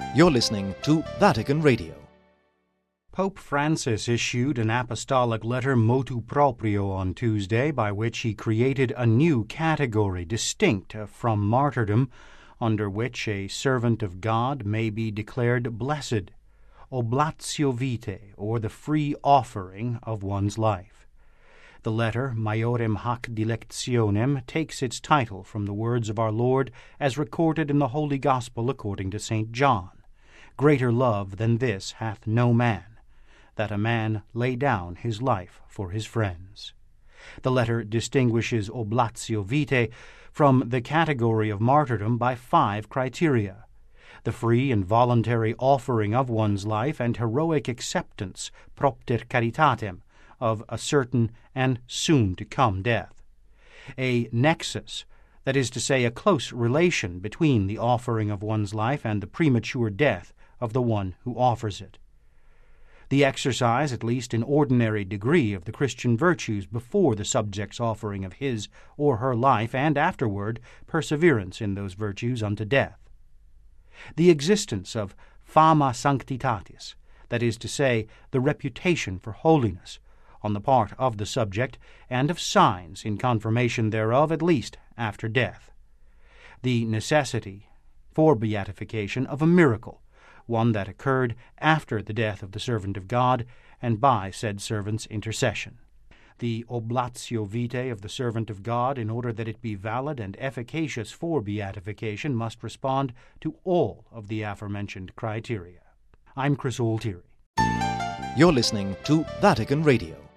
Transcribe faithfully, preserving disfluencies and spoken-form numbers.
You're listening to Vatican Radio. Pope Francis issued an apostolic letter motu proprio on Tuesday by which he created a new category distinct from martyrdom, under which a servant of God may be declared blessed, oblatio vitae, or the free offering of one's life. The letter, Maiorem Hac Dilectionem, takes its title from the words of our Lord as recorded in the Holy Gospel according to Saint John. Greater love than this hath no man, that a man lay down his life for his friends. The letter distinguishes oblatio vitae from the category of martyrdom by five criteria: the free and voluntary offering of one's life and heroic acceptance, propter caritatem, of a certain and soon-to-come death; a nexus, that is to say, a close relation between the offering of one's life and the premature death of the one who offers it; the exercise, at least in ordinary degree, of the Christian virtues before the subject's offering of his or her life, and afterward perseverance in those virtues unto death; the existence of fama sanctitatis, that is to say, the reputation for holiness, on the part of the subject, and of signs in confirmation thereof, at least after death; the necessity for beatification of a miracle, one that occurred after the death of the servant of God and by said servant's intercession; the oblatio vitae of the servant of God, in order that it be valid and efficacious for beatification, must respond to all of the aforementioned criteria. I'm Chris Altieri. You're listening to Vatican Radio.